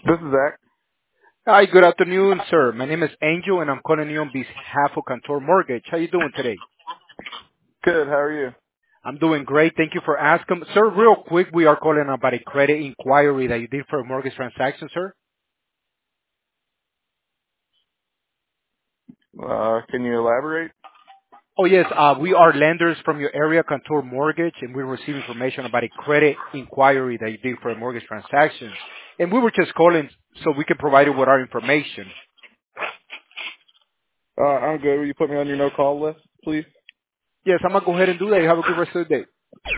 This is Zach. Hi, good afternoon, sir. My name is Angel, and I'm calling you on behalf of Cantor Mortgage. How you doing today? Good. How are you? I'm doing great. Thank you for asking. Sir, real quick, we are calling about a credit inquiry that you did for a mortgage transaction, sir. Can you elaborate? Oh, yes, we are lenders from your area, Cantor Mortgage, and we received information about a credit inquiry that you did for a mortgage transaction. And we were just calling so we can provide you with our information. I'm good. Will you put me on your no-call list, please? Yes, I'm going to go ahead and do that. You have a good rest of the day.